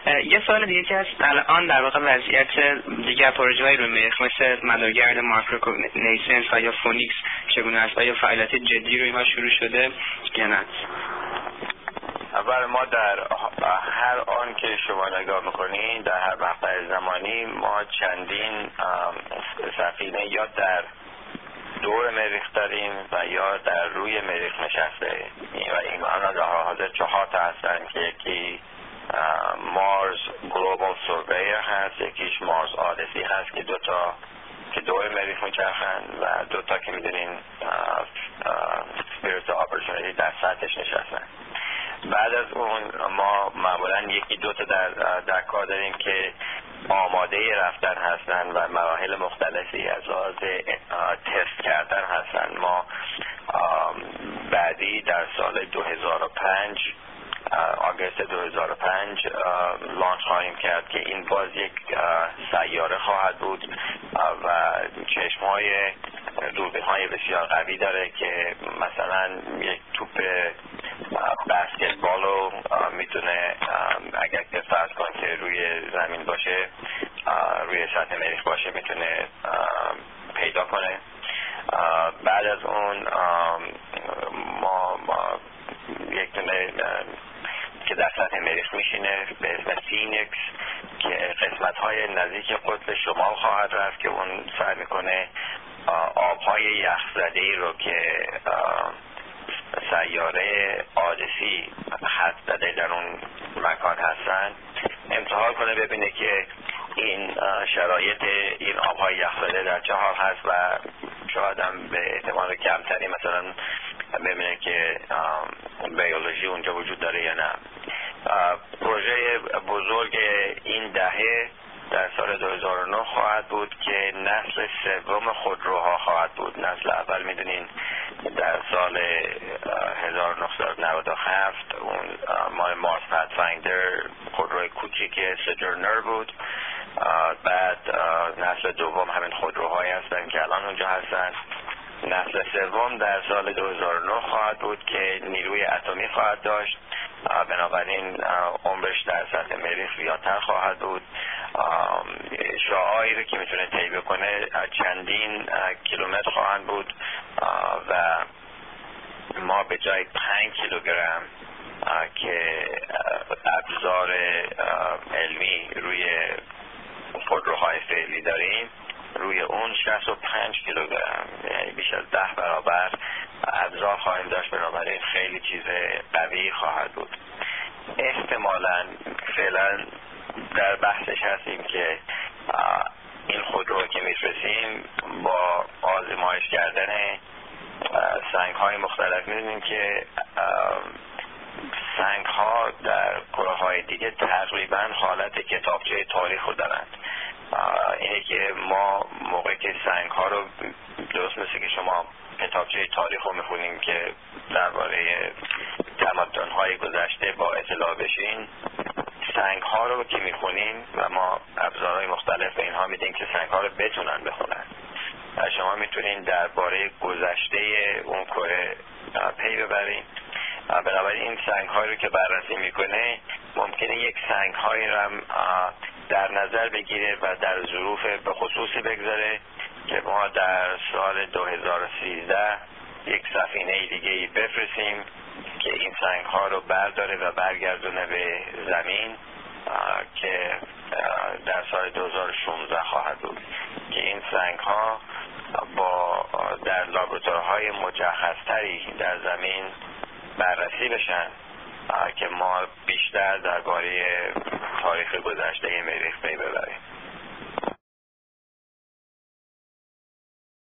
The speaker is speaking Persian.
یه سوال دیگه که هست، الان در واقع وضعیت دیگر پروژه‌های روی مریخ مثل مدارگرد ماکروکنیسنس و یا فونیکس چگونه است؟ آیا فعالیت جدی روی اینها شروع شده یا نه؟ اول ما در هر آن که شما نگاه میکنین در هر مقطع زمانی ما چندین سفینه یا در دور مریخ داریم و یا در روی مریخ نشسته و این الان در حاضر 4 تا هستن که یکی مارس گلوبال سوربیر هست، یکیش مارس آدیسی هست که 2 تا که دور مریخ میچرخن و 2 تا که میدونین سپیریت اپورتونیتی در سطحش نشستن. بعد از اون ما معمولا 1-2 تا در کار داریم که آماده رفتن هستن و مراحل مختلفی از لحاظ تست کردن هستن. ما بعدی در سال 2005 آگوست 2005 لانچ خواهیم کرد که این باز یک سیاره خواهد بود و چشم‌های دوربین‌های بسیار قوی داره که مثلا یک توپ بسکتبال رو میتونه اگر که فرض کن که روی زمین باشه روی سطح مریخ باشه میتونه پیدا کنه. بعد از اون ما یک دونه که در سطح مریخ میشینه به اسم فینیکس که قسمت‌های نزدیک قطب شمال خواهد رفت که اون سعی میکنه آب‌های یخزده‌ای رو که سیاره آدیسی حد زده در اون مکان هستن امتحان کنه، ببینه که این شرایط این آب‌های یخزده در چه حال هست و شاید هم به احتمال کمتری مثلا ببینه که بیولوژی اونجا وجود داره یا نه. پروژه بزرگ این دهه در سال 2009 خواهد بود که نسل 3 خودروها خواهد بود. نسل اول میدونین در سال 1997 اون مال مارس پادفایندر خودروی کوچیک سجورنر بود. بعد نسل دوم همین خودروهایی هستن که الان اونجا هستن. نسل سوم در سال 2009 خواهد بود که نیروی اتمی خواهد داشت، بنابراین عمرش در سطح مریخ زیادتر خواهد بود. شعاعی رو که میتونه طی بکنه چندین کیلومتر خواهند بود و ما به جای 5 کیلوگرم که ابزار علمی روی خودروهای فعلی داریم روی اون 65 کیلوگرم یعنی بیش از 10 برابر ابزار خواهیم داشت، بنابراین خیلی چیز قوی خواهد بود. احتمالاً فعلا در بحثش هستیم که این خودرو که میفرستیم با آزمایش کردن سنگ‌های مختلف می‌بینیم که سنگ‌ها در کره‌های دیگه تقریباً حالت کتابچه تاریخ رو دارن. اینه که ما موقعی که سنگ‌ها رو درست مثل که شما کتابچه تاریخ رو می‌خونیم که درباره تمدن‌های گذشته با اطلاع بشین، سنگ‌ها رو که می‌خونیم و ما ابزارهای مختلف به اینها میدیم که سنگ‌ها رو بتونن بخونن. شما میتونین درباره گذشته اون کره پی ببرین. بنابراین این سنگ‌هایی رو که بررسی میکنه ممکنه یک سنگ‌هایی رو هم در نظر بگیره و در ظروف به خصوصی بگذاره که ما در سال 2013 یک سفینه دیگه‌ای بفرستیم که این سنگ‌ها رو برداره و برگردونه به زمین که در سال 2016 خواهد بود که این سنگ‌ها با در لابراتوارهای مجهزتری در زمین بررسی بشن که ما بیشتر درباره تاریخ گذشته مریخ پی ببریم.